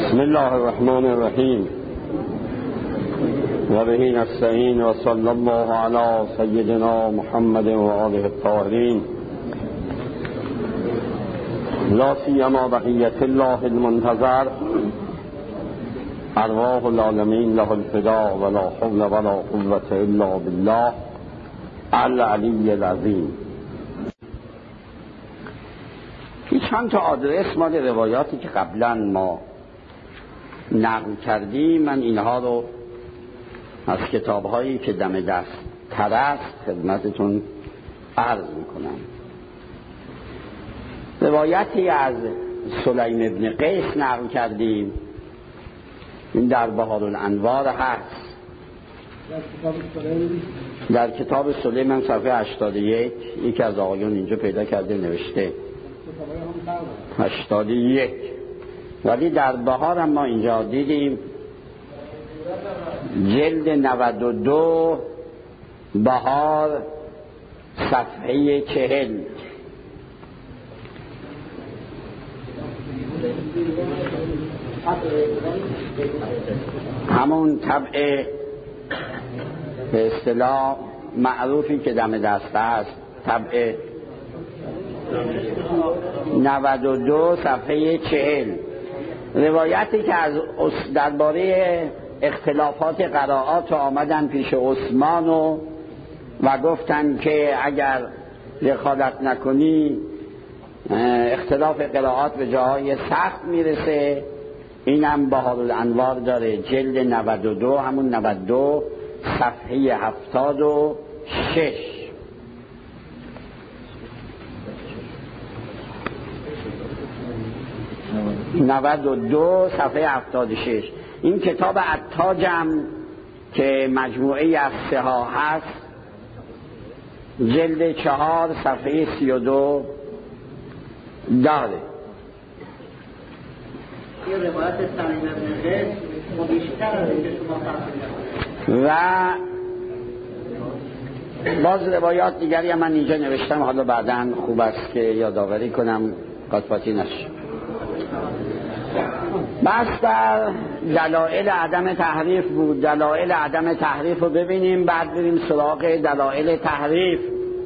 بسم الله الرحمن الرحیم و به نستعین و صلی الله علی سیدنا محمد و آله الطاهرین لا سیما بقیت الله المنتظر ارواح العالمین له الفداء ولا حول ولا قوة الا بالله العلی العظیم. چند تا آدرس مال روایاتی که قبلا ما نقل کردیم، من اینها رو از کتاب‌هایی که دم دست تر است خدمتتون عرض میکنم. روایتی از سلیم ابن قیس نقل کردیم، این در بهار الانوار هست، در کتاب سلیم صفحه 81 یکی از آقایون اینجا پیدا کرده نوشته 81، ولی در بهار هم ما اینجا دیدیم جلد 92 بهار صفحه 40. همون طبع به اصطلاح معروفی که دم دست است، طبع 92 صفحه 40. روایتی که از درباره اختلافات قرائات آمدن پیش عثمان و گفتن که اگر دخالت نکنی اختلاف قرائات به جاهای سخت میرسه. اینم بهار الانوار داره، جلد 92 همون 92 صفحه 76. صفحه 76. این کتاب عطاجم که مجموعه از سها هست، جلد 4 صفحه 32 داره. و باز روایات دیگری هم من اینجا نوشتم، حالا بعداً خوب است که یادآوری کنم قاطی نشه. بس در دلائل عدم تحریف بود. دلائل عدم تحریف رو ببینیم، بعد بریم سراغ دلائل تحریف.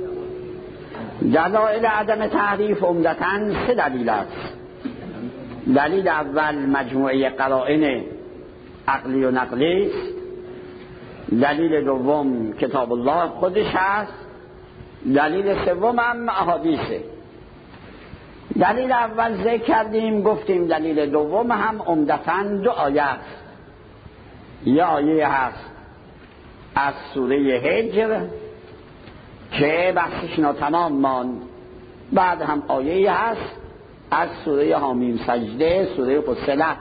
دلائل عدم تحریف عمدتاً 3 دلیل است. دلیل اول مجموعه قرائن عقلی و نقلی است. دلیل دوم کتاب الله خودش هست. دلیل سوم هم احادیثه. دلیل اول ذکر کردیم، گفتیم دلیل دوم هم عمدتاً 2 آیه است. یه آیه هست از سوره هجر که بحثش ناتمام ماند، بعد هم آیه هست از سوره حامیم سجده، سوره فصلت.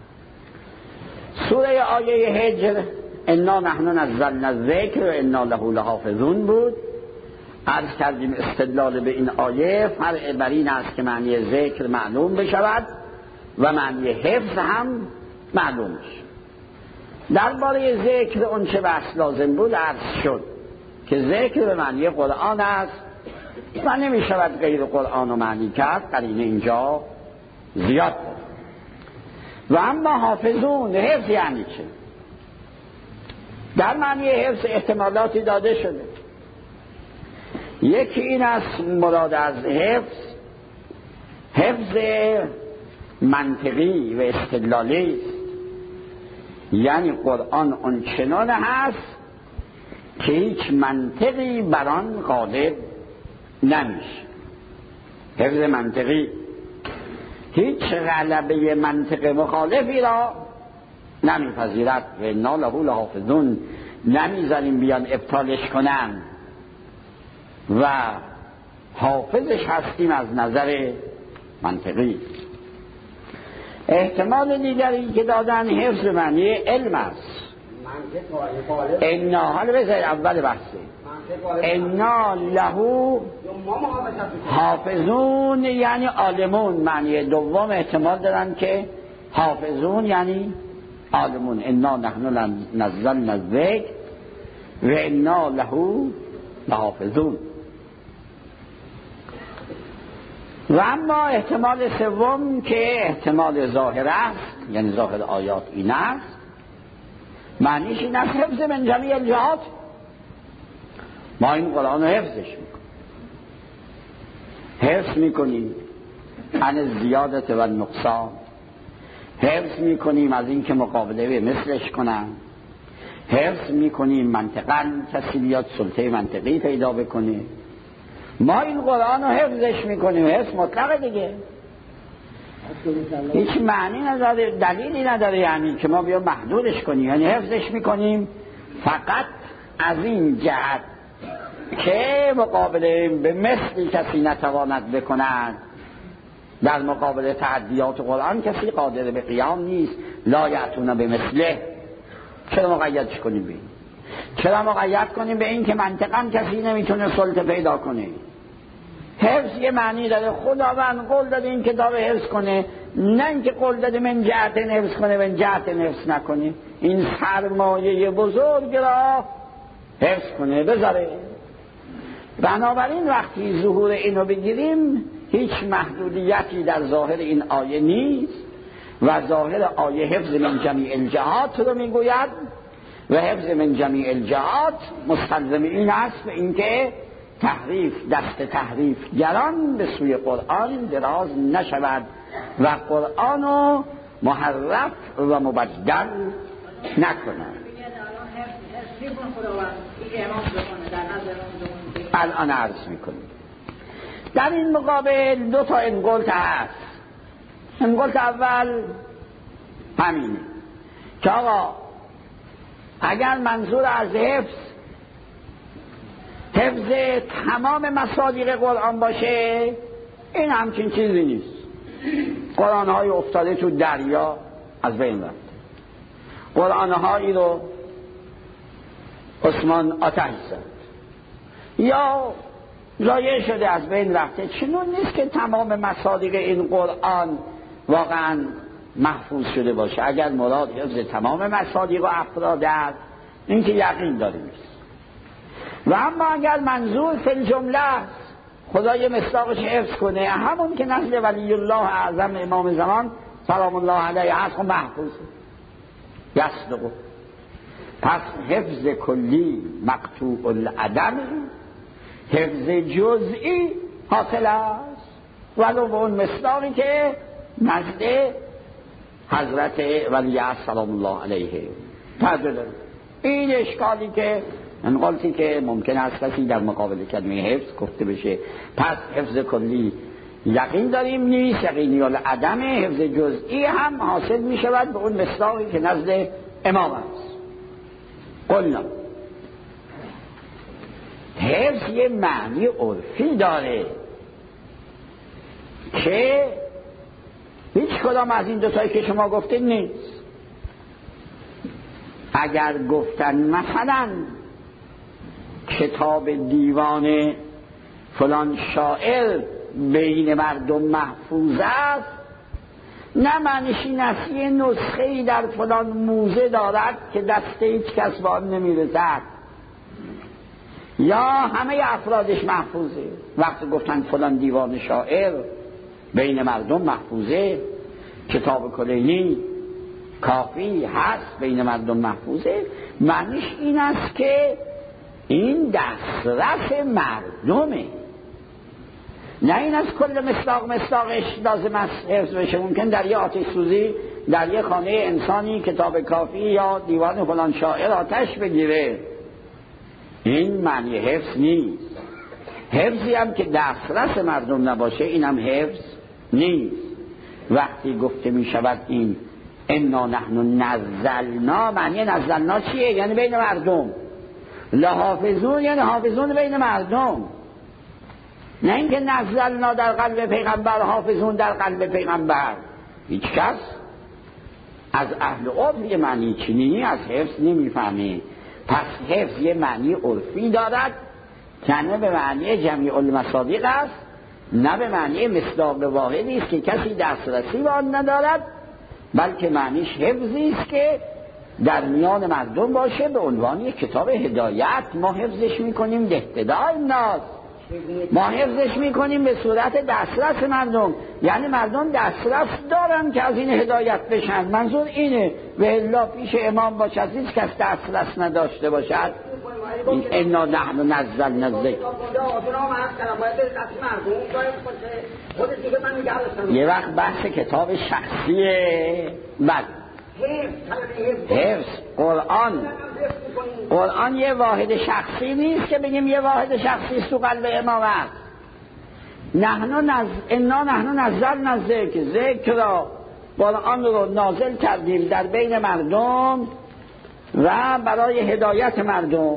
سوره آیه هجر انا نحن نزلنا الذکر و انا له لحافظون بود. عرض کردیم استدلال به این آیه فرع بر این است که معنی ذکر معلوم بشود و معنی حفظ هم معلوم بشود. درباره ذکر اون چه بحث لازم بود عرض شد که ذکر به معنی قرآن است و نمی شود غیر قرآن و معنی کرد. قرینه اینجا زیاد بود. و اما حافظون، حفظ یعنی چه؟ در معنی حفظ احتمالاتی داده شده. یکی این است مراد از حفظ منطقی و استدلالی است، یعنی قرآن اون چنان هست که هیچ منطقی بر آن غالب نمیشه. حفظ منطقی، هیچ غلبه منطق مخالفی را نمیپذیرد و انا له لحافظون، نمیذاریم بیان ابطالش کنن و حافظش هستیم از نظر منطقی. احتمال دیگری که دادن حفظ معنی علم است. انا، حالا بذارید اول بحثه، انا له حافظون یعنی عالمون. معنی دوم احتمال دارن که حافظون یعنی عالمون. انا نحن نزلنا الذکر و انا له لحافظون. و اما احتمال سوم که احتمال ظاهر است، یعنی ظاهر آیات این است، معنیش این است حفظ من جمیع الجهات. ما این قرآن رو حفظش میکنیم، حفظ میکنیم عن زیادت و نقصان، حفظ میکنیم از این که مقابله به مثلش کنن، حفظ میکنیم منطقاً کسی بیاد سلطه منطقی پیدا بکنه. ما این قرآن رو حفظش میکنیم، حفظ مطلق دیگه، هیچ معنی نداره، دلیلی نداره یعنی که ما بیا محدودش کنیم. یعنی حفظش میکنیم فقط از این جهت که مقابله به مثلی کسی نتواند بکند. در مقابله تحدیات قرآن کسی قادر به قیام نیست. لا یأتون به مثله. چرا مقیدش کنیم به این؟ چرا مقید کنیم به این که منطقاً کسی نمیتونه سلطه پیدا کنه؟ حفظ یه معنی داره. خداوند قول داده این کتاب حفظ کنه، نه اینکه قول داده من جهت حفظ کنه من جهت حفظ نکنه. این سرمایه بزرگ را حفظ کنه بذاره. بنابراین وقتی ظهور اینو بگیریم هیچ محدودیتی در ظاهر این آیه نیست و ظاهر آیه حفظ من جمیع الجهات رو میگوید و حفظ من جمیع الجهات مستلزم این است به اینکه تحریف، دست تحریف گران به سوی قرآن دراز نشود و قرآن رو محرف و مبدل نکنند. الان عرض میکنیم. در این مقابل دو تا انگلت هست. انگلت اول همینه که آقا اگر منظور از حفظ تمام مصادیق قرآن باشه، این همچین چیزی نیست. قرآن‌های افتاده تو دریا از بین رفت، قرآن‌هایی رو عثمان آتش زد یا ضایع شده از بین رفته. چنون نیست که تمام مصادیق این قرآن واقعا محفوظ شده باشه. اگر مراد حفظ تمام مصادیق و افراد است، این که یقین داریم نیست. و اما اگر منظور فی الجمله است، خدا یه مصداقش حفظ کنه، همون که نسل ولی الله اعظم امام زمان سلام الله علیه هست، خب محفوظ یصدقه. پس حفظ کلی مقطوع العدم، حفظ جزئی حاصل است ولو به اون مصداقی که نزد حضرت ولی سلام الله علیه تعدل. این اشکالی که انقلتی که ممکن است کسی در مقابل کلمه حفظ گفته بشه. پس حفظ کلی یقین داریم نیست، یقینی العدم. حفظ جزئی هم حاصل می شود به اون مصداقی که نزد امام است. قلنا حفظ یه معنی عرفی داره که هیچ کدام از این دوتایی که شما گفتید نیست. اگر گفتن مثلا کتاب دیوان فلان شاعر بین مردم محفوظ است، نه معنیش این است یه نسخه‌ای در فلان موزه دارد که دست هیچ کس به آن نمیرسد یا همه افرادش محفوظه. وقتی گفتن فلان دیوان شاعر بین مردم محفوظه، کتاب کلینی کافی هست بین مردم محفوظه، معنیش این است که این دسترس مردمه، نه این از کل مصداقش لازم است حفظ بشه. ممکن در یه آتش سوزی در یه خانه انسانی کتاب کافی یا دیوان فلان شاعر آتش بگیره، این معنی حفظ نیست. حفظی هم که دسترس مردم نباشه، این هم حفظ نیست. وقتی گفته می شود این انا نحن نزلنا، معنی نزلنا چیه؟ یعنی بین مردم. لحافظون یعنی حافظون بین مردم، نه اینکه نزلنا در قلب پیغمبر، حافظون در قلب پیغمبر. هیچ کس از اهل عرف یه معنی چنینی از حفظ نمیفهمه. پس حفظ یه معنی عرفی دارد که نه به معنی جمیع المصادیق است، نه به معنی مصداق واحدی است که کسی دسترسی به آن ندارد، بلکه معنیش حفظی است که در میان مردم باشه. به عنوان یک کتاب هدایت ما حفظش میکنیم، اهتداء الناس، ما حفظش میکنیم به صورت دسترس مردم، یعنی مردم دسترس دارن که از این هدایت بشن. منظور اینه و الا پیش امام باشد هیچ کس دسترس نداشته باشد. این انا نحن نزلنا الذکر. یه وقت بحث کتاب شخصیه. بعد حفظ قرآن یه واحد شخصی نیست که بگیم یه واحد شخصی تو قلب امام است. انا نحن نزلنا الذکر، ذکر را قرآن رو نازل کردیم در بین مردم و برای هدایت مردم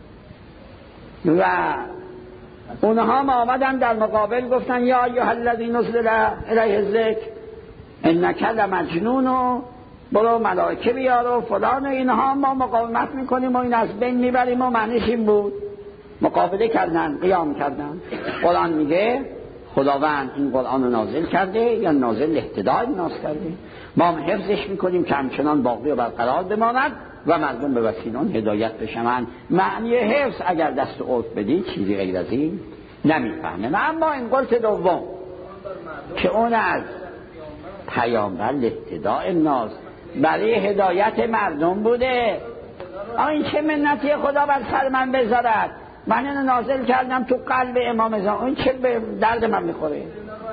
و اونها ما آمدن در مقابل گفتن یا ایها الذی نزل الیه الذکر انک لمجنون و برو ملائکه بیار و فلان و اینها. ما مقاومت میکنیم و این از بین میبریم و معنیش این بود. مقابله کردن، قیام کردن. قرآن میگه خداوند این قرآن رو نازل کرده یا نازل اهتدای ناز کرده، ما هم حفظش میکنیم که همچنان باقی و برقرار بماند و مردم به وسیله اون هدایت بشن. معنی حفظ اگر دست عرف بدی چیزی غیر از این نمیفهمه. اما این قلت دوم که اون از پیامبر اهتدای ناز برای هدایت مردم بوده. این چه منتی خدا بر سر من بذارد، من اینو نازل کردم تو قلب امام زمان، این چه به درد من میخوره؟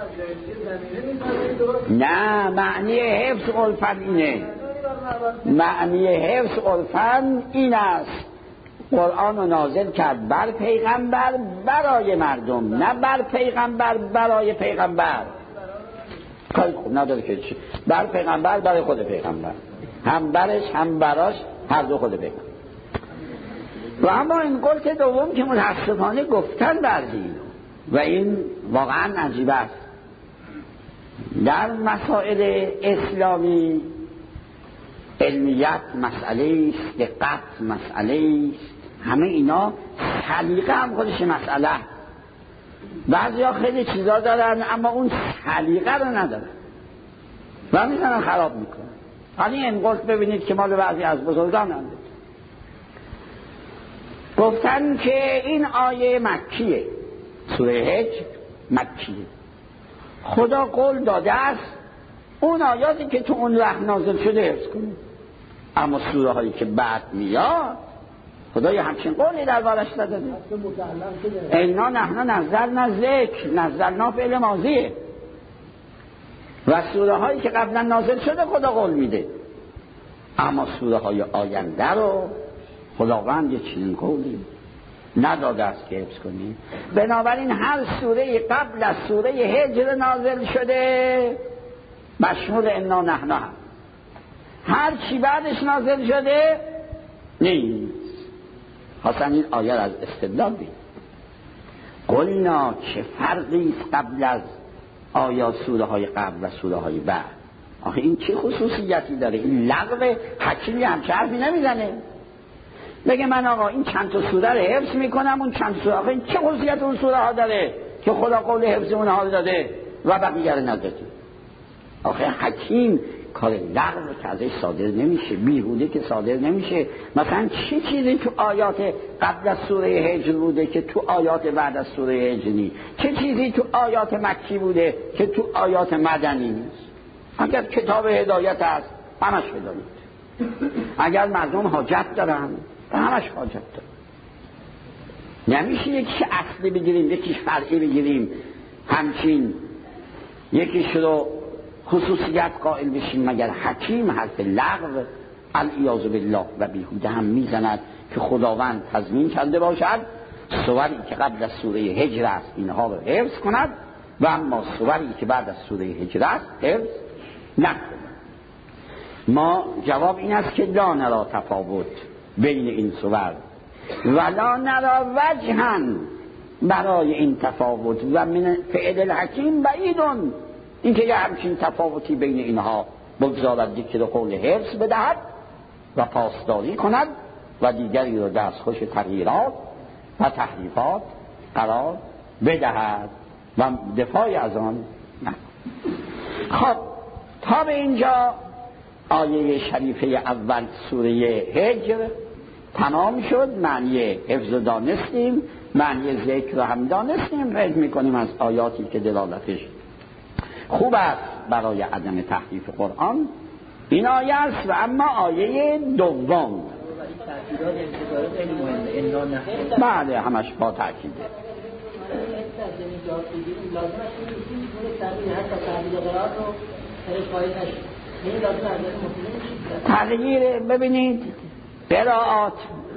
نه، معنی حفظ عرفاً اینه. معنی حفظ عرفاً این است قرآن رو نازل کرد بر پیغمبر برای مردم، نه بر پیغمبر برای پیغمبر. خیلی خوب، نداره که چی بر پیغمبر برای خود پیغمبر، هم برش هم براش، هر دو خود پیغمبر. و اما این قلت دوم که متاسفانه گفتن بردیم و این واقعا عجیب است. در مسائل اسلامی علمیت مسئله است، دقت مسئله است، همه اینا سلیقه هم خودش مسئله. بعضیا خیلی چیزا دارن اما اون سلیقه رو ندارن و میزنن خراب میکنن. حالا این قلت ببینید که مال بعضی از بزرگان هم گفتن که این آیه مکیه، سوره حج مکیه. خدا قول داده است اون آیاتی که تو اون وقت نازل شده حفظ کنید، اما سوره هایی که بعد میاد خدا یه همچین قولی در بارش داده. انا نحن نزلنا الذکر، نزلنا فعل ماضیه و سوره هایی که قبلا نازل شده خدا قول میده، اما سوره های آینده رو خداوند یه چنین قولی نداده است که حفظ کنیم. بنابراین هر سوره قبل از سوره هجر نازل شده مشمول انا نحن هم، هر چی بعدش نازل شده نیست. حسن این آیه از استدلال بید قلنا چه فرقی است قبل از آیات سوره های قبل و سوره های بعد. آخه این چه خصوصیتی داره؟ این لغو حکیمی همچه حرفی نمیزنه بگه من آقا این چند تا سوره رو حفظ میکنم اون چند سوره. آخه این چه خصوصیت اون سوره ها داره که خدا قول حفظ اونها رو داده و بقیه رو نداده؟ آخه حکیم کار لغو که ازش صادر نمیشه، بیهوده که صادر نمیشه. مثلا چه چیزی تو آیات قبل از سوره هجر بوده که تو آیات بعد از سوره هجر نیست؟ چه چیزی تو آیات مکی بوده که تو آیات مدنی نیست؟ اگر کتاب هدایت هست همش هدایت، اگر مردم حاجت دارن همش حاجت دارن. نمیشه یکیش اصلی بگیریم یکیش فرعی بگیریم، همچین یکیش رو خصوصیت قائل بشیم، مگر حکیم حرف لغو العیاذ بالله و بیهوده هم میزند که خداوند تضمین کرده باشد سوری که قبل از سوره هجر است اینها رو حفظ کند و اما سوری که بعد از سوره هجر است حفظ نکند. ما جواب این است که لا نرا تفاوت بین این سور و لا نرا وجها برای این تفاوت و من فعل الحکیم بعیدون، این که یه همچین تفاوتی بین اینها بگذارد که قول حفظ بدهد و پاسداری کند و دیگری رو دستخوش تغییرات و تحریفات قرار بدهد و دفاعی از آن نه. خب تا به اینجا آیه شریفه اول سوره هجر تمام شد، معنی حفظ دانستیم، معنی ذکر رو هم دانستیم، رد میکنیم از آیاتی که دلالتش خوب است برای عدم تحریف قرآن این آیه است. و اما آیه دوم بله همش با تأکیده. تغییر ببینید قرائات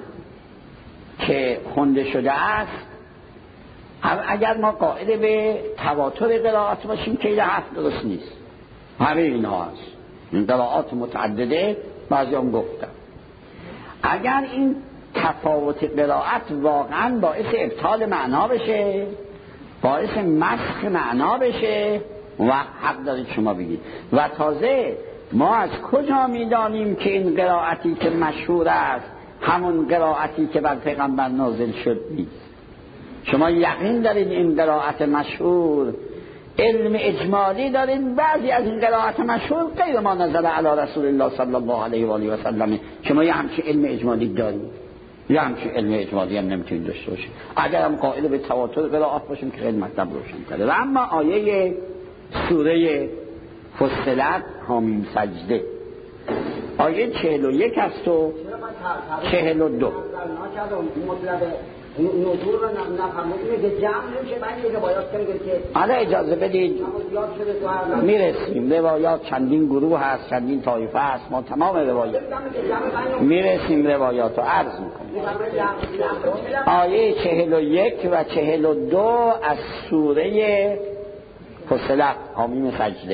که خونده شده است، اگر ما قائل به تواتر قرائات باشیم که این حرف درست نیست، همه اینها هست، این قرائات متعدده بعضی هم گفتن. اگر این تفاوت قرائت واقعا باعث ابطال معنا بشه، باعث مسخ معنا بشه، و حق دارید شما بگید. و تازه ما از کجا میدانیم که این قرائتی که مشهور است همون قرائتی که بر پیغمبر نازل شد نیست؟ شما یقین دارید این قرائت مشهور علم اجمالی دارید، بعضی از این قرائت مشهور غیر ما نزل علی رسول الله صلی الله علیه و آله و سلم. شما یه همچین علم اجمالی دارید، یه همچین علم اجمالی هم نمیتونید داشته باشید. اگر هم قائل به تواتر قرائات باشیم که خیلی مطلب روشن کرده. و اما آیه سوره فصلت حامیم سجده آیه 41 است و 42. حالا اجازه بدید میرسیم، روایات چندین گروه هست، چندین طایفه هست، ما تمام روایات میرسیم، روایات رو عرض میکنیم. آیه 41 و 42 از سوره فصلت حامیم سجده.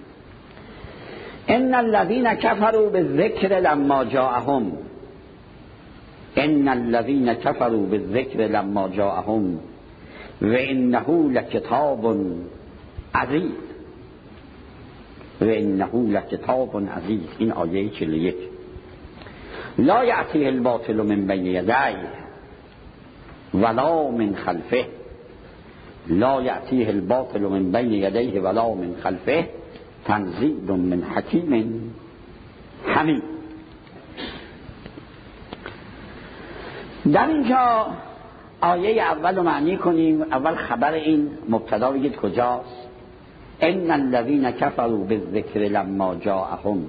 ان الذين كفروا بالذكر لما جاءهم، ان الذين كفروا بالذكر لما جاءهم وانه لكتاب عزيز، وانه لكتاب عزيز. این آیه 41. لا يأتيه الباطل من بين يديه ولا من خلفه، لا يأتيه الباطل من بين يديه ولا من خلفه تنزیل من حکیم حمید. در اینجا آیه اول رو معنی کنیم. اول خبر این مبتدا بگید کجاست. ان الذين كفروا بالذکر لما جاءهم،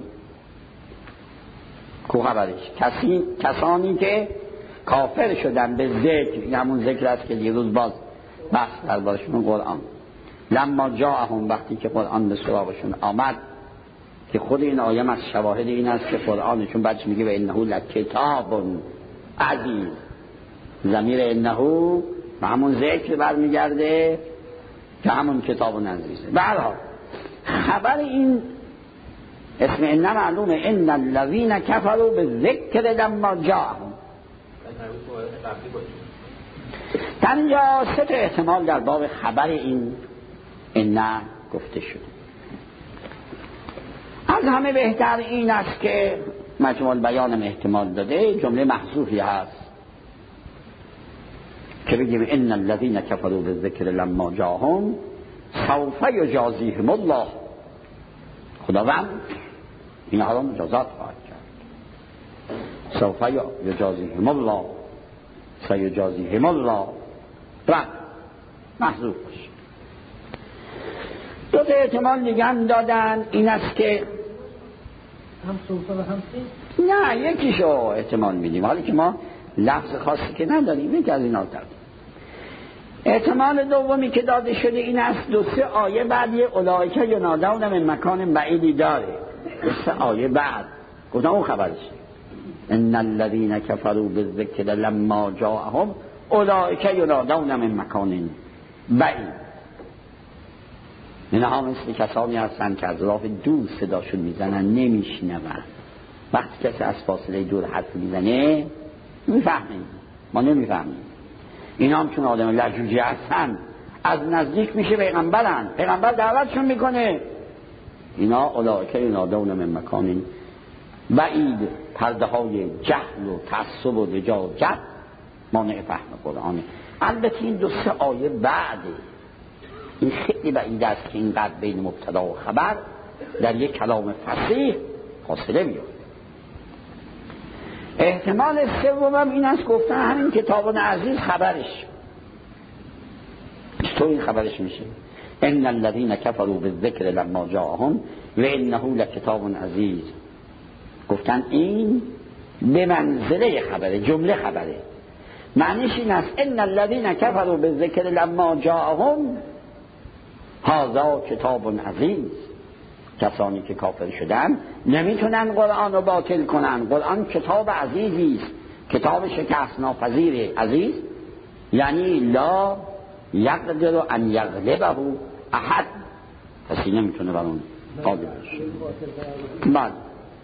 کو خبرش؟ کسانی که کافر شدن به ذکر، همون ذکر است که دیروز باز بحث دربارشون قرآن. لما جاءهم، وقتی که قرآن به سراغشون آمد، که خود این آیه از شواهد این است که قرآنشون بعدش میگه و انه لکتاب عزیز. ضمیر انه و همون ذکر برمیگرده که همون کتاب عزیزه. به هر حال خبر این اسم ان معلومه، ان الذين كفروا بالذکر لما جاءهم. در اینجا سه تا احتمال در باب خبر این ان گفته شده. از همه بهتر این است که مجموع بیانم احتمال داده، جمله محذوفی هست که بگیم ان الذين كفروا بالذکر لما جاءهم سوف یجازیهم الله. خداوند اینها را مجازات خواهد کرد. سوف یجازیهم الله، سیجازیهم الله. محذوف باشه. دو تا احتمال دیگه هم دادن، این است که هم سوفا و هم سی؟ نه یکیشو احتمال میدیم، حالی که ما لفظ خاصی که نداریم، یکی از اینا داریم. احتمال دومی که داده شده این است دو سه آیه بعد یه اولئک ینادون من مکان بعیدی داره. دو سه آیه بعد گفتم اون خبرش ان الذين كفروا بالذکر لما جاءهم اولئک ینادون من مکان بعید. اینها مثل کسانی هستند که از راه دور صداشون میزنن نمیشنون. وقتی کسی از فاصله دور حرف میزنه میفهمیم، ما نمیفهمیم. اینا هم چون آدم لجوجی هستن از نزدیک میشه پیغمبرن، پیغمبر دعوتشون میکنه. اینا اولئک ینادون من مکان بعید. پرده های جهل و تعصب و لجاجت مانع فهم قرآنه. البته این دو سه آیه بعده، این خیلی بعید است که اینقدر بین مبتدا و خبر در یک کلام فصیح فاصله بیفته. احتمال سومم این است گفتن همین کتاب عزیز خبرش. چطور این خبرش میشه؟ ان الذين كفروا بالذکر لما جاءهم و انه لکتاب عزیز. گفتن این به منزله خبره، جمله خبره. معنیش این است ان الذين كفروا بالذکر لما جاءهم هذا کتاب عزیز. کسانی که کافر شدن نمیتونن قرآن رو باطل کنن. قرآن کتاب عزیزی است، کتاب شکست ناپذیر. عزیز یعنی لا یقدر ان یغلبه احد، کسی نمیتونه بر اون قادر بشه. بعد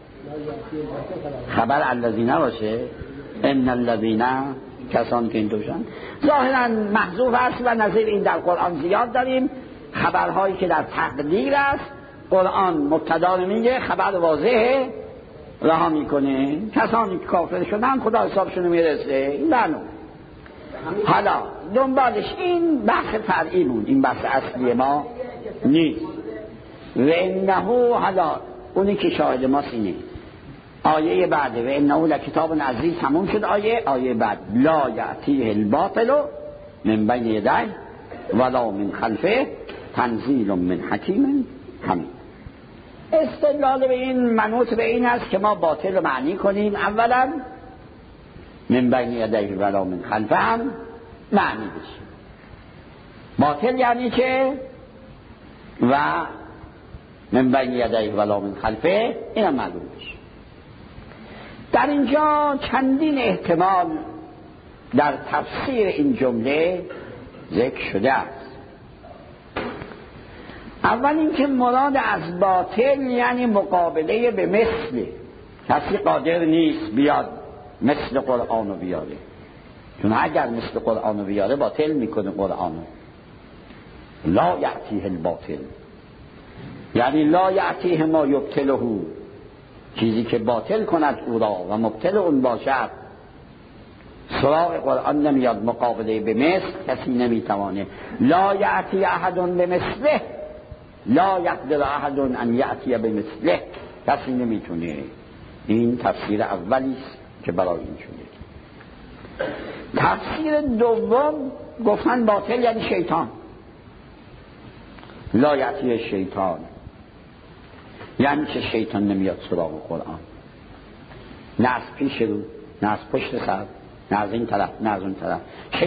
خبر الذین باشه ان الذین، کسانی که این توشن. ظاهرا محذوف است و نظیر این در قرآن زیاد داریم. خبرهایی که در تقدیر است قرآن مبتدا میگه، خبر واضحه رها میکنه. کسانی که کافر شدن خدا حسابشون میرسه. این برنامه. حالا دنبالش این بحث فرعی بود، این بحث اصلی ما نیست. و انه، حالا اونی که شاهد ماست اینه آیه بعد و انه لکتاب عزیز تموم شد. آیه بعد لا یأتیه الباطل من بین یدیه ولا من خلفه تنزیل من حکیم حمید. استدلال به این منوط به این است که ما باطل رو معنی کنیم. اولا من بین یدیه ولا من خلفه هم معنی بشه. باطل یعنی چه؟ و من بین یدیه ولا من خلفه این هم معلوم بشه. در اینجا چندین احتمال در تفسیر این جمله ذکر شده است. اول اینکه مراد از باطل یعنی مقابله به مثل. کسی قادر نیست بیاد مثل قرآن رو بیاره، چون اگر مثل قرآن رو بیاره باطل میکنه قرآن رو. لا یأتیه الباطل یعنی لا یأتیه ما یبطله، چیزی که باطل کند او را و مبطل اون باشد. سراغ قرآن نمیاد مقابله به مثل، کسی نمیتوانه. لا یأتی احد بمثله، لا یقدر احد ان یأتی بمثله، کسی نمیتونه. این تفسیر اولی است که برای این شده. تفسیر دوم گفتن باطل یعنی شیطان. لا یأتی شیطان یعنی که شیطان نمیاد سراغ قرآن، نه از پیش رو، نه از پشت سر، نه از این طرف، نه از اون طرف.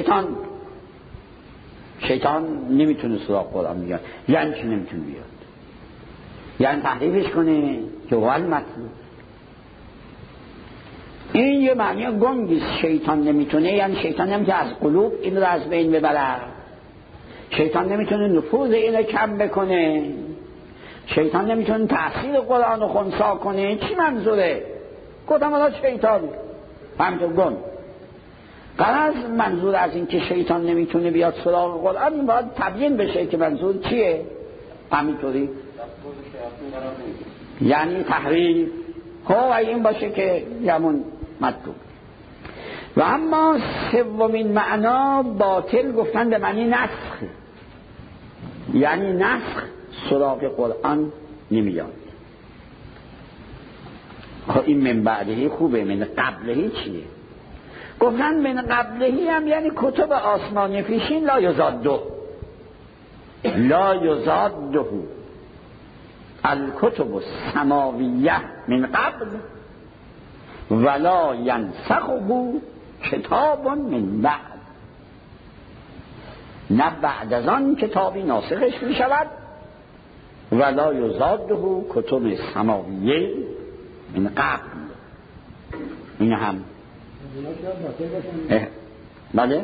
شیطان نمیتونه سراغ قرآن بیاد. یعنی چی نمیتونه بیاد؟ یعنی تحریفش کنه که اول مطلوب. این یه معنی گنگیست. شیطان نمیتونه یعنی شیطان نمیتونه از قلوب این رو از بین ببره. شیطان نمیتونه نفوذ اینو کم بکنه. شیطان نمیتونه تأثیر قرآن رو خنثی کنه. چی منظوره؟ گفتم حالا شیطان همینطور گنگ. غرض منظور از این که شیطان نمیتونه بیاد سراغ قرآن این باید تبیین بشه که منظور چیه. همینطوری یعنی تحریف. خب این باشه که همون مطلوب. و اما سومین معنا باطل گفتن به معنی نسخ، یعنی نسخ سراغ قرآن نمیاد. خب این من بعدهی خوبه، من قبلهی چیه؟ گفتن من قبلهی هم یعنی کتب آسمانی پیشین لا یزاده الکتب السماویه من قبل ولا ینسخه کتاب من بعد. نه بعد از آن کتابی ناسخش می شود. ولا یزاده کتب سماویه من قبل. این هم بله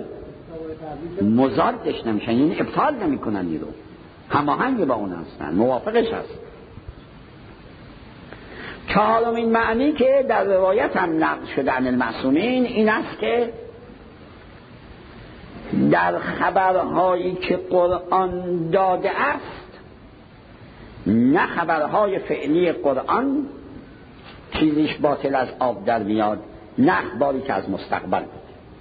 مزادش نمیشن، یعنی ابطال نمیکنن، این رو هماهنگ با اون هستن، موافقش هست. چهارمین معنی که در روایت هم نقل شده عن المعصومین این است که در خبرهایی که قرآن داده است، نه خبرهای فعلی قرآن چیزیش باطل از آب در میاد، نه اخباری که از مستقبل بود.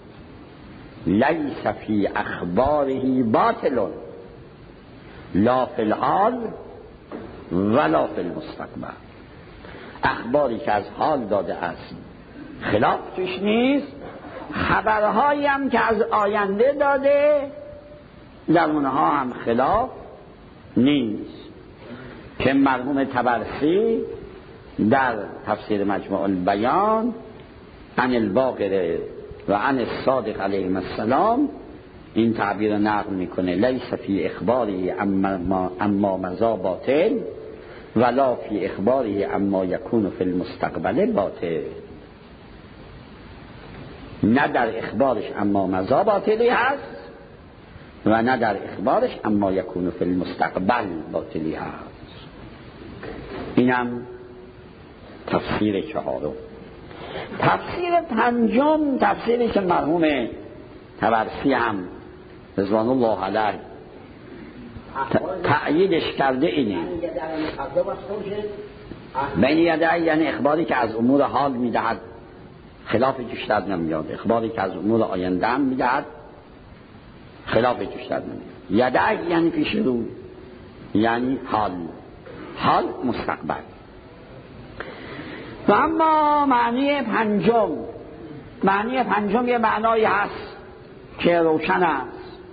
لیس فی اخباره باطل لا فی الحال ولا فی المستقبل. اخباری که از حال داده است خلاف توش نیست. خبرهایی هم که از آینده داده در اونها هم خلاف نیست که مرحوم طبرسی در تفسیر مجموع البیان عن الباقر و عن الصادق علیه السلام این تعبیر نقل میکنه: لیس فی اخباری اما مضی باطل ولا فی اخباری اما یکون فی المستقبل باطل. نه در اخبارش اما مضی باطلی هست و نه در اخبارش اما یکون فی المستقبل باطلی هست. اینم تفسیر چهارم. تفسیر پنجم، تفسیری که مرحوم طبرسی هم رضوان الله علیه تأییدش کرده اینه: بین یدی، یعنی اخباری که از امور حال میدهد خلاف جوش در نمیاد، اخباری که از امور آینده هم میدهد خلاف جوش در نمیاد. یدی یعنی پیش رو، یعنی حال مستقبل. و اما معنی پنجم یه معنایی هست که روشن است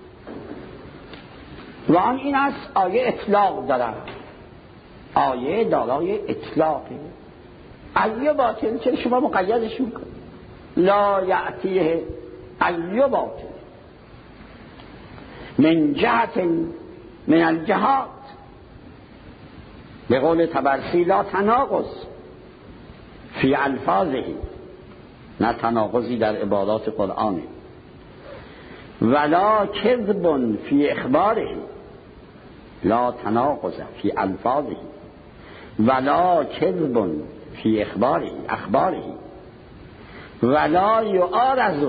و آن این است: آیه اطلاق دارد. آیه دارای اطلاقه. ایه باطل چرا شما مقیدش میکنید؟ لا یأتیه ایه باطل من جهت من الجهات. به قول طبرسی لا تناقض فی الفاظه، نه تناقضی در عبارات قرآنه. ولا کذب فی اخباره، لا تناقض فی الفاظه ولا کذب فی اخباره ولا یعارض،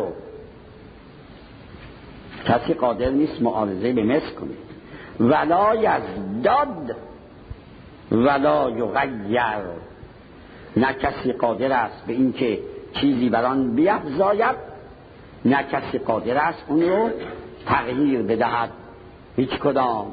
کسی قادر نیست معارضه به مثل کنه. ولا یزداد ولا یغیر، نه کسی قادر است به این که چیزی بران بیفزاید، نه کسی قادر است اون رو تغییر بدهد. هیچ کدام.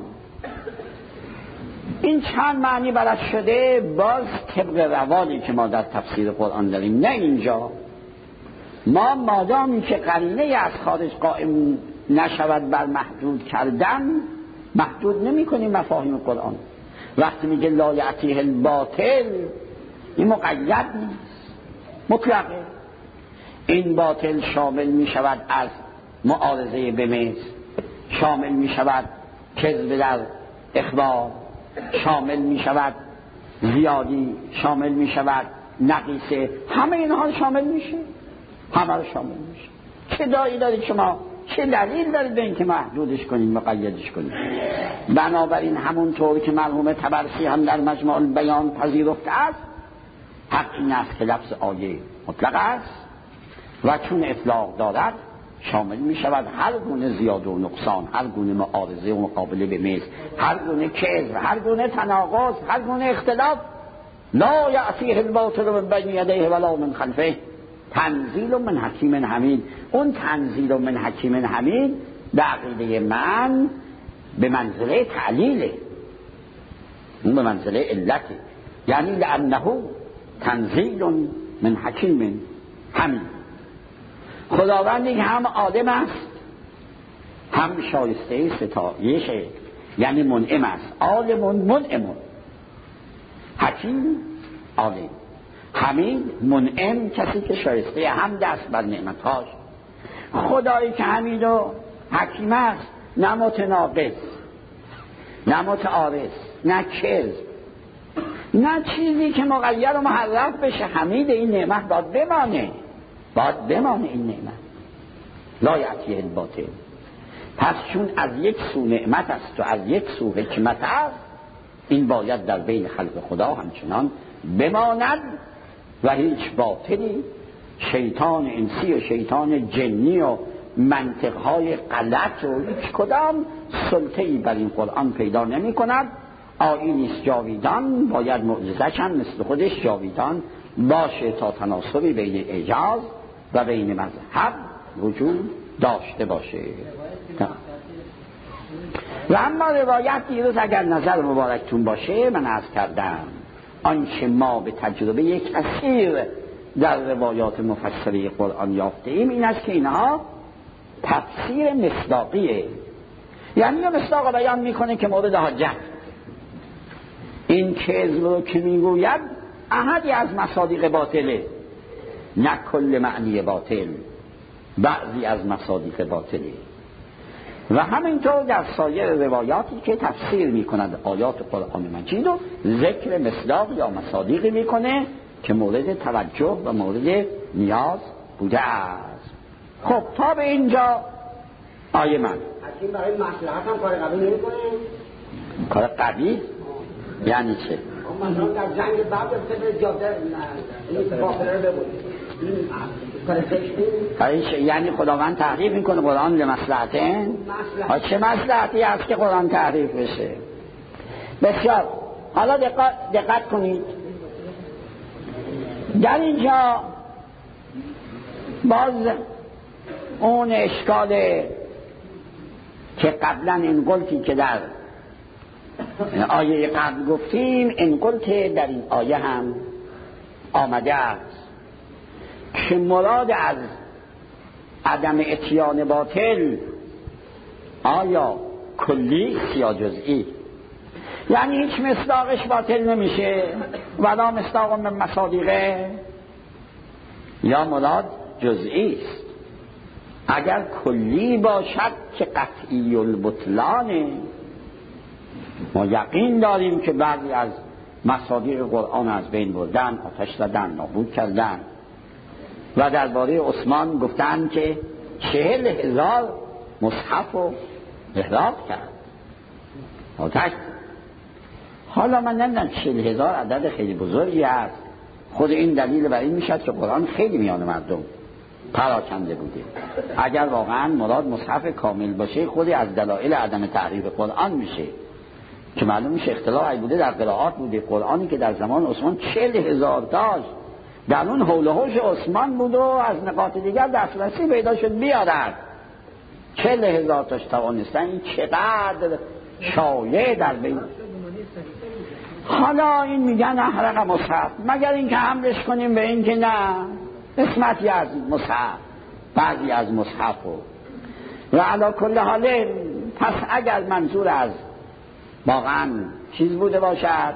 این چند معنی برش شده باز طبق روانی که ما در تفسیر قرآن داریم، نه اینجا. ما مادامی که قرینه از خارج قائم نشود بر محدود کردن، محدود نمی کنیم مفاهیم قرآن. وقتی میگه لا یأتیه الباطل، این مقید نیست، مطلقه. این باطل شامل می شود از معارضه به مثل، شامل می شود کذب در اخبار، شامل می شود زیادی، شامل می شود نقیصه، همه اینها شامل میشه، همه رو شامل میشه. چه دایی دارید شما؟ چه دلیل دارید به این که محدودش کنید، مقیدش کنید؟ بنابراین همونطور که مرحوم طبرسی هم در مجموع البیان پذیرفته است، حق این است که لفظ آیه مطلق است و چون اطلاق دارد شامل می شود هر گونه زیاد و نقصان، هر گونه معارضه و مقابله به مثل، هر گونه کذب، هر گونه تناقض، هر گونه اختلاف. لا یأتیه الباطل من بین یدیه ولا من خلفه تنزیل من حکیم حمید. اون تنزیل من حکیم حمید به عقیده من به منزله تعلیله، اون به منزله علته، یعنی لأنه تنزیل من حکیم حمید. خداوندی که هم عالم است هم شایسته ستایشه، یعنی منعم است. عالم منعم، حکیم عالم، حمید منعم، کسی که شایسته هم دست بر نعمتهاش. خدایی که حمید و حکیم است، نه متناقض، نه متعارض، نه کذب، نه چیزی که مغیر و محرف بشه. حمید این نعمت باید بمانه این نعمت. لا یأتیه الباطل. پس چون از یک سو نعمت است و از یک سو حکمت است، این باید در بین خلق خدا همچنان بماند و هیچ باطلی، شیطان انسی و شیطان جنی و منطقهای غلط و هیچ کدام سلطه‌ای بر این قرآن پیدا نمی کند. آیینیست جاویدان، باید معجزه‌ش هم مثل خودش جاویدان باشه تا تناسبی بین اعجاز و بین مذهب وجود داشته باشه. و اما روایت دیروز اگر نظر مبارکتون باشه من عرض کردم آنچه ما به تجربه کثیر در روایات مفسره قرآن یافته ایم این است که اینها تفسیر مصداقیه، یعنی یه مصداق بیان میکنه که مورد حجت. این کذب رو که میگوید احدی از مصادیق باطله، نه کل معنی باطل، بعضی از مصادیق باطله. و همینطور در سایر روایاتی که تفسیر میکند آیات قرآن مجید و ذکر مصداق یا مصادیقی میکنه که مورد توجه و مورد نیاز بوده است. خب تا به اینجا آیه من حکیم برای مصلحت هم کار قبیل نمی کنه؟ کار قبیل؟ یعنی چه؟ مثلا در جنگ بعد به جاده این باخره رو ببود، یعنی خداوند تحریف میکنه قرآن لمصلحته؟ چه مصلحتی هست که قرآن تحریف بشه؟ بسیار. حالا دقت کنید در اینجا باز اون اشکال که قبلا این قلتی که در آیه قبل گفتیم، این قلت در این آیه هم آمده است که مراد از عدم اتیان باطل آیا کلی یا جزئی؟ یعنی هیچ مصداقش باطل نمیشه ولا مصداق من مصادیقه، یا مراد جزئی است؟ اگر کلی باشد که قطعی البطلانه، ما یقین داریم که بعضی از مصادیق قرآن از بین بردن، آتش زدن، نابود کردن. و درباره عثمان گفتن که 40,000 مصحف رو احراق کرد، آتش. حالا من نمیدونم 40,000 عدد خیلی بزرگی است، خود این دلیل بر این میشد که قرآن خیلی میان مردم پراکنده بوده. اگر واقعا مراد مصحف کامل باشه خودی از دلایل عدم تحریف قرآن میشه که معلوم میشه اختلاف بوده در قرائات بوده. قرآنی که در زمان عثمان 40,000 تاش در اون حول و حوش عثمان بود و از نقاط دیگر دسترسی پیدا شد بیارد. 40,000 تاش توانستن. این چقدر شایع در بین. حالا این میگن احرق مصحف، مگر اینکه حملش کنیم به این که نه قسمتی از مصحف، بعضی از مصحف و علی کل حال. پس اگر منظور از واقعا چیز بوده باشد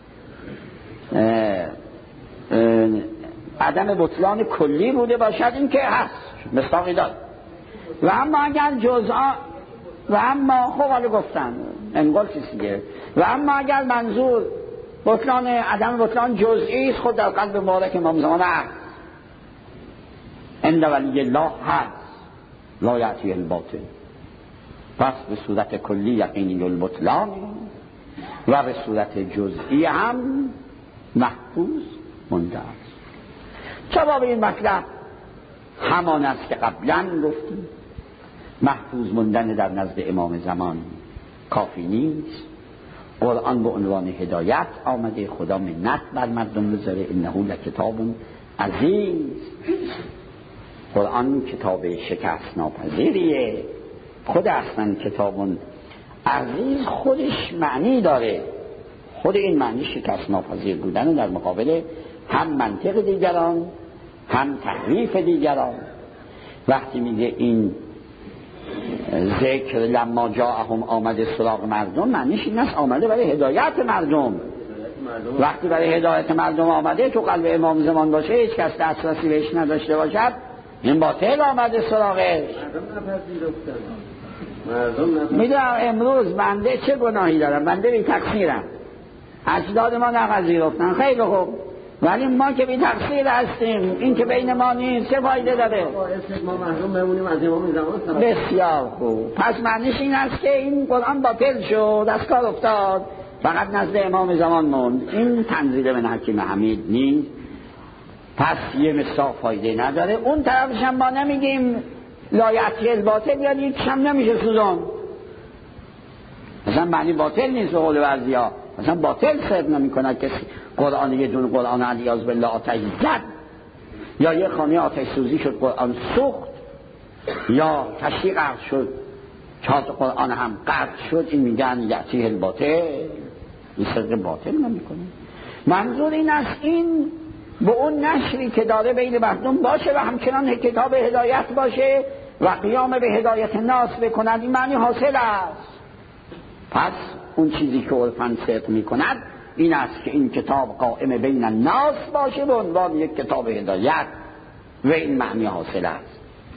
عدم بطلان کلی بوده باشد، این که هست مصداقی داد. و اما اگر جزء و اما خب حالا گفتن انقل چیزیه. و اما اگر منظور بطلان عدم بطلان جزئی است، خود در قلب مبارک امام زمان هست، ان ولی الله هست لا یأتی الباطل. پس به صورت کلی یقینی البطلان و به صورت جزئی هم محفوظ مونده است. جواب این مطلب همان است که قبلا گفتیم، محفوظ موندن در نزد امام زمان کافی نیست. قرآن به عنوان هدایت آمده، خدا منت بر مردم بذاره. انه لکتاب عزیز. قرآن کتاب شکست ناپذیریه. خود اصلا کتاب عزیز خودش معنی داره، خود این معنی شکست ناپذیر بودن در مقابل هم منطق دیگران هم تحریف دیگران. وقتی میگه این ذکر لما جاءهم آمده سراغ مردم، معنیش این است آمده برای هدایت مردم. وقتی برای هدایت مردم آمده تو قلب امام زمان باشه، هیچ کس دسترسی بهش نداشته باشد، این باطل آمده سراغش. میدونم امروز بنده چه گناهی دارم، بنده بی تقصیرم، اجداد ما نپذیرفتن، خیلی خوب، ولی ما که بی تقصیر هستیم، این که بین ما نیست چه فایده داره؟ ما محروم بمونیم از امام زمان. بسیار خوب. پس معنیش این است که این قرآن باطل شد، از کار افتاد، فقط نزد امام زمان موند. این تنزیل من حکیم حمید نیست. پس یه مصداق فایده نداره. اون طرفش هم ما نمیگیم لایتی الباطل، یعنی هیچ هم نمیشه سوزان. مثلا معنی باطل نیست به قول بعضیا، مثلا باطل صرف نمی کند کسی قرآن یه دون قرآن علیاذ بالله آتش زد، یا یه خانه آتش سوزی شد قرآن سوخت، یا تشریق عرض شد چهار قرآن هم قطع شد، این میگن یعطیه الباطل، این صدق باطل نمی کنه. منظور این است این به اون نشری که داره بین مردم باشه و همچنان کتاب هدایت باشه و قیام به هدایت ناس بکنند. این معنی حاصل است. پس اون چیزی که عرفاً صدق میکند این است که این کتاب قائم بین الناس باشه به عنوان یک کتاب هدایت و این معنی حاصل است.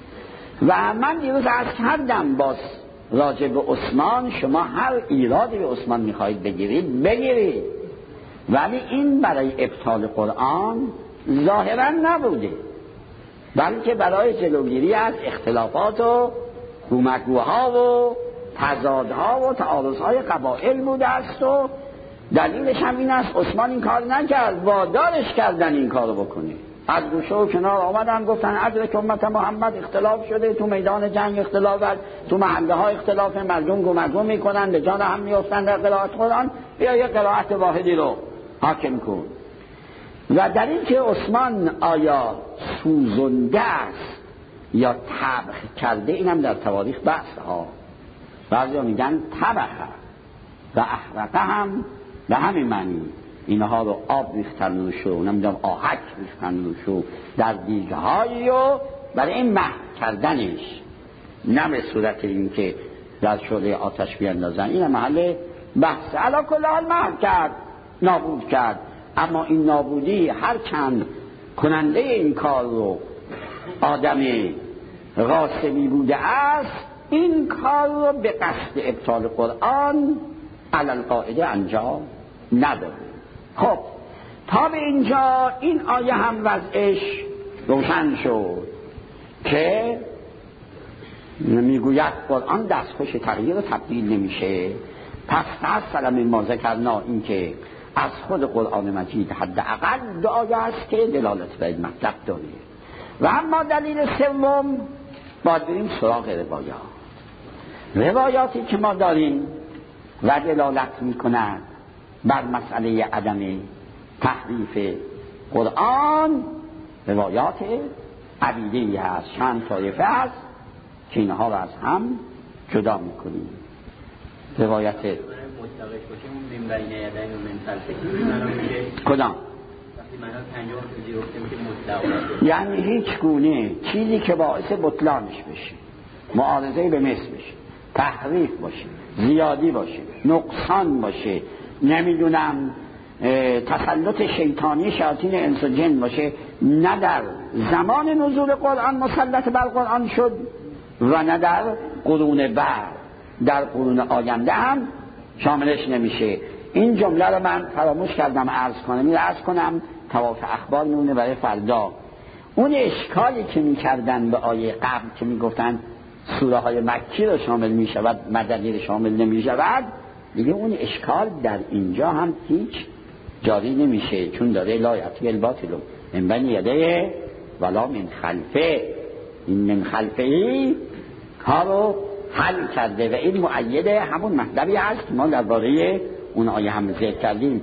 و من دیروز عرض کردم باز راجع به عثمان، شما هر ایرادی به عثمان میخواهید بگیرید، ولی این برای ابطال قرآن ظاهرا نبوده، بلکه برای جلوگیری از اختلافات و گومگوها و تضادها و تعارضهای قبایل بوده است و دلیلش هم این است عثمان این کار نکرد، وادارش کردن این کارو بکنه. از گوشه و کنار آمدن گفتن ادرک امت محمد اختلاف شده، تو میدان جنگ اختلاف است، تو محله ها اختلاف، مردم گومگو میکنن، به جان هم میافتن در قرائت قرآن، بیا یک قرائت واحدی رو حاکم کن. و در این که عثمان آیا سوزنده است یا طبخ کرده، اینم در تواریخ بحث ها. بعضی ها میگن طبخه و احرقه هم به همین معنی، اینها رو آب ریختن روش و نمیدونم آهک ریختن روش و در دیگه‌هایی و برای این محو کردنش، نه به صورت این که در شعله آتش بیاندازن. این محل بحث. علا کل حال محو کرد، نابود کرد. اما این نابودی هر چند کننده این کار رو آدم غاصبی بوده است، این کار رو به قصد ابطال قرآن علل قاعده انجام نداده. خب تا به اینجا این آیه هم وضعش روشن شد که میگوید قرآن دستخوش تغییر و تبدیل نمیشه. پس تحصل من ما ذکرنا، این که از خود قرآن مجید حداقل دو آیه است که دلالت بر این مطلب داره. و اما دلیل سوم باید بریم سراغ روایاتی که ما داریم و دلالت میکنند بر مسئله عدم تحریف قرآن، روایات عدیده‌ای هست، چند طایفه هست که اینها را از هم جدا میکنیم. روایت کدام؟ یعنی هیچ گونه چیزی که باعث بطلانش بشه، معارضه به مثل بشه، تحریف باشه، زیادی باشه، نقصان باشه، نمیدونم تسلط شیطانی شیاطین انس و جن باشه، نه در زمان نزول قرآن مسلط بر قرآن شد و نه در قرون بعد، در قرون آینده هم شاملش نمیشه. این جمله رو من فراموش کردم عرض کنم طواف اخبار میونه برای فردا. اون اشکالی که میکردن به آیه قبل که میگفتن سوره های مکی رو شامل میشود، مدنی رو شامل نمیشود، دیگه اون اشکال در اینجا هم هیچ جاری نمیشه، چون داره لا یأتی الباطل من بین یدیه ولا من خلفه. این من خلفه ای کارو حل کرده و این مؤیده همون مطلبی هست ما درباره اون آیه هم ذکر کردیم.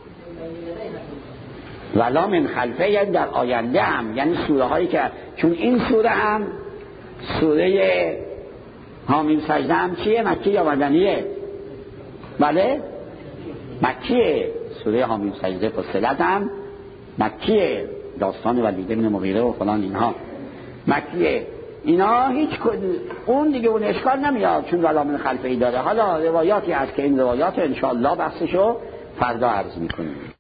ولا من خلفه یعنی در آینده هم، یعنی سوره هایی که، چون این سوره هم سوره حامیم سجده هم چیه؟ مکی یا مدنیه؟ بله مکیه. سوره حامیم سجده فصلت هم مکیه، داستان ولید بن مغیره و فلان اینها مکیه. اینا هیچ اون دیگه اون اشکال نمیاد چون ولا من خلفه ای داره. حالا روایاتی هست که این روایات انشاءالله بحثشو فردا عرض میکنیم.